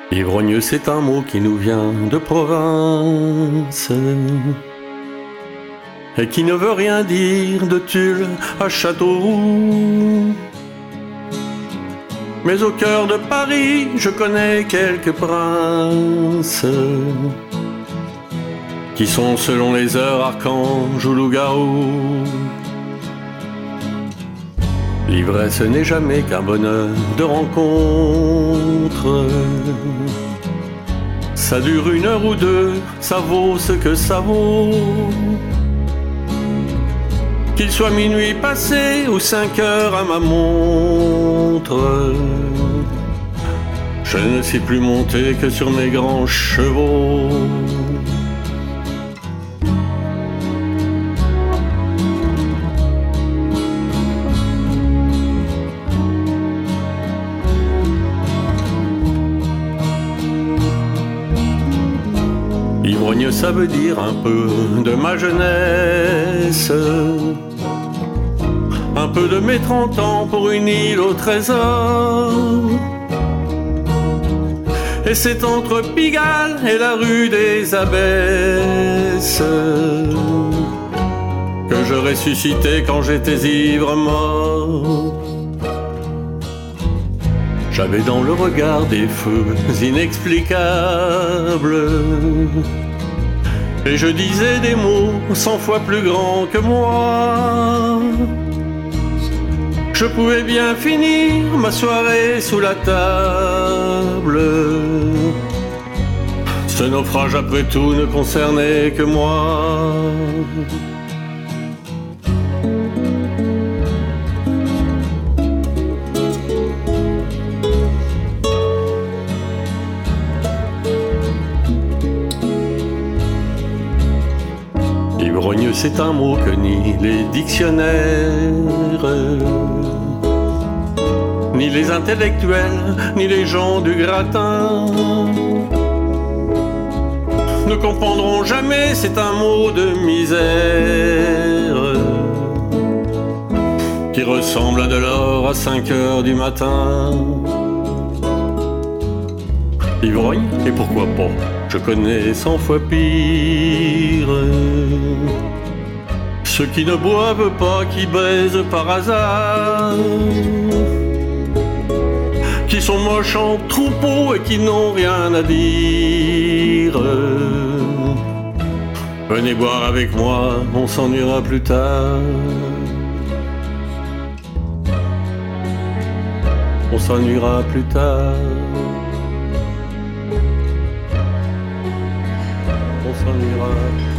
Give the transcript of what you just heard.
Ivrogneux, c'est un mot qui nous vient de province et qui ne veut rien dire de Tulle à Châteauroux. Mais au cœur de Paris, je connais quelques princes qui sont selon les heures archanges ou loups-garous. L'ivresse n'est jamais qu'un bonheur de rencontre. Ça dure 1 heure ou 2, ça vaut ce que ça vaut. Qu'il soit minuit passé ou 5 heures à ma montre, je ne sais plus monter que sur mes grands chevaux. Ivrogneux, ça veut dire un peu de ma jeunesse, un peu de mes 30 ans pour une île au trésor. Et c'est entre Pigalle et la rue des Abbesses que je ressuscitais quand j'étais ivre mort. J'avais dans le regard des feux inexplicables et je disais des mots 100 fois plus grands que moi. Je pouvais bien finir ma soirée sous la table. Ce naufrage après tout ne concernait que moi. Ivrogneux, c'est un mot que ni les dictionnaires, ni les intellectuels, ni les gens du gratin ne comprendront jamais. C'est un mot de misère qui ressemble à de l'or à 5 heures du matin. Ivrogne, et pourquoi pas, je connais 100 fois pire. Ceux qui ne boivent pas, qui baisent par hasard, qui sont moches en troupeau et qui n'ont rien à dire. Venez boire avec moi, on s'ennuiera plus tard. On s'ennuiera plus tard. On s'ennuiera.